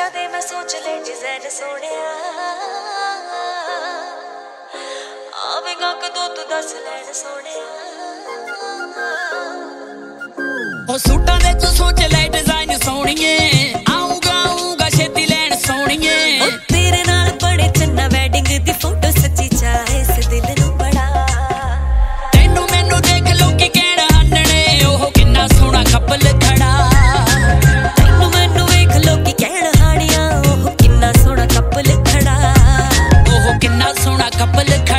सूटा दे मैं सोच ले डिजाइन सोहणिया आवेगा कदों तू दस लैन सोहणिया ओ सूटा दे तू सोच ले डिजाइन सोहणिए आऊंगा आऊंगा छेती लैन सोहणिए तेरे नाल बड़े चन्ना वेडिंग दी फोटो सच्ची चाहे इस दिल नू बड़ा तैनू मैनू देख लोकी कहण हन्नणे ओह किन्ना सोहना कपल खड़ा तैनू मैनू वेख लोकी कहण हानिया ओह किन्ना सोहना कपल खड़ा ओह किन्ना सोहना कपल खड़ा